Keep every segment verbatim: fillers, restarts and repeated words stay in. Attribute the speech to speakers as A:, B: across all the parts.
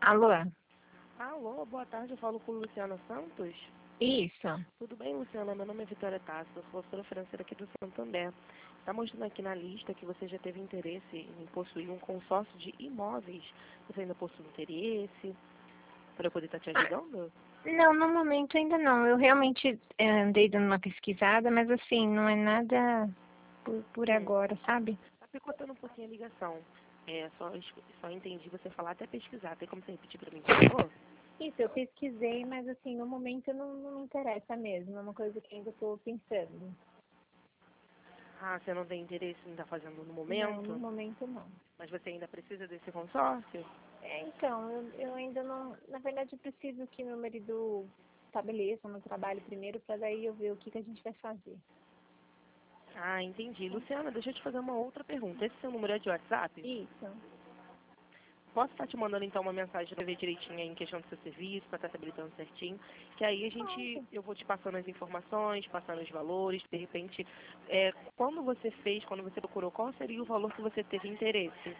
A: Alô?
B: Alô, boa tarde, eu falo com Luciana Santos.
A: Isso.
B: Tudo bem, Luciana? Meu nome é Vitória Tassi, eu sou assessora financeira aqui do Santander. Está mostrando aqui na lista que você já teve interesse em possuir um consórcio de imóveis. Você ainda possui interesse para eu poder estar te ajudando?
A: Não, no momento ainda não. Eu realmente é, andei dando uma pesquisada, mas assim, não é nada por, por
B: Hum,
A: agora, sabe?
B: tá picotando um pouquinho a ligação. É, só, es- só entendi você falar até pesquisar. Tem como você repetir para mim, por favor?
A: Isso, eu pesquisei, mas assim, no momento não, não me interessa mesmo. É uma coisa que ainda estou pensando.
B: Ah, você não tem interesse em estar fazendo no
A: Não, no
B: momento?
A: momento não.
B: Mas você ainda precisa desse consórcio?
A: É, então, eu, eu ainda não. Na verdade, eu preciso que meu marido estabeleça no trabalho primeiro, para daí eu ver o que, que a gente vai fazer.
B: Ah, entendi. Luciana, deixa eu te fazer uma outra pergunta. Esse seu número é de WhatsApp?
A: Isso.
B: Posso estar te mandando então uma mensagem para ver direitinho aí em questão do seu serviço, para estar se habilitando certinho, que aí a gente,
A: Pode.
B: eu vou te passando as informações, passando os valores, de repente, é, quando você fez, quando você procurou, qual seria o valor que você teve interesse?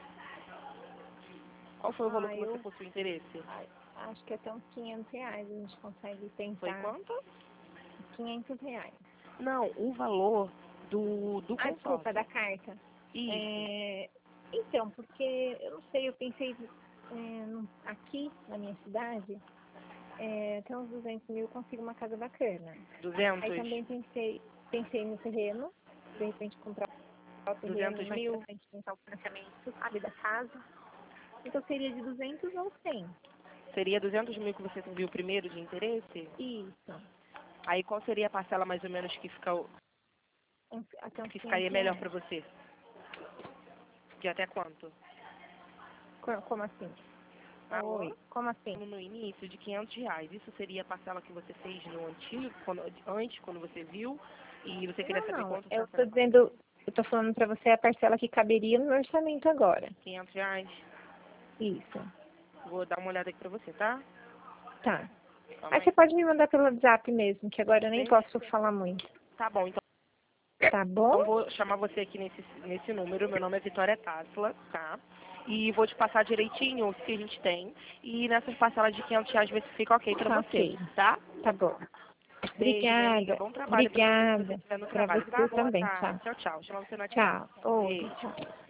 B: Qual foi o valor
A: Ah,
B: que você
A: eu
B: possui interesse?
A: a- acho que até uns quinhentos reais a gente consegue
B: Foi
A: tentar.
B: quanto?
A: quinhentos reais.
B: Não, o valor do, do
A: Ah, desculpa, da
B: consórcio.
A: carta.
B: Isso.
A: É, então, porque eu não sei, eu pensei é, no- aqui na minha cidade, é, até uns duzentos mil eu consigo uma casa bacana. Aí
B: duzentos?
A: também pensei, pensei no terreno, de repente comprar o terreno e
B: duzentos
A: mais pra
B: mil?
A: frente tentar o financiamento, sabe, da casa. Então seria de duzentos ou cem.
B: Seria duzentos mil que você viu primeiro de interesse?
A: Isso,
B: Aí qual seria a parcela mais ou menos que, fica,
A: uns- até uns
B: que
A: quinhentos
B: ficaria melhor para
A: reais.
B: você? De até quanto?
A: Co- Como assim?
B: Alô?
A: Oi, como assim?
B: No início, de quinhentos reais. Isso seria a parcela que você fez no antigo, quando, antes, quando você viu, e você queria
A: Não,
B: saber
A: não.
B: quanto
A: Eu
B: está
A: estou
B: sendo
A: dizendo, eu estou falando para você a parcela que caberia no meu orçamento agora.
B: quinhentos reais.
A: Isso.
B: Vou dar uma olhada aqui pra você, tá?
A: Tá.
B: Calma
A: Mas você
B: aí.
A: pode me mandar pelo WhatsApp mesmo, que agora eu nem
B: Deixa.
A: posso falar muito.
B: Tá bom, então,
A: Tá bom?
B: então vou chamar você aqui nesse, nesse número. Meu nome é Vitória Tássila, tá? E vou te passar direitinho o que a gente tem. E nessas parcelas de quinhentos reais ver se fica ok pra
A: Tá
B: você,
A: ok.
B: tá?
A: Tá bom.
B: Beijo, minha amiga.
A: Obrigada.
B: Bom trabalho pra você se você
A: Obrigada.
B: estiver no
A: Para
B: trabalho, tá?
A: você
B: Boa
A: também.
B: tarde.
A: Tchau.
B: Tchau, tchau. Chama você no WhatsApp.
A: Tchau. Outro.
B: Beijo.
A: Tchau.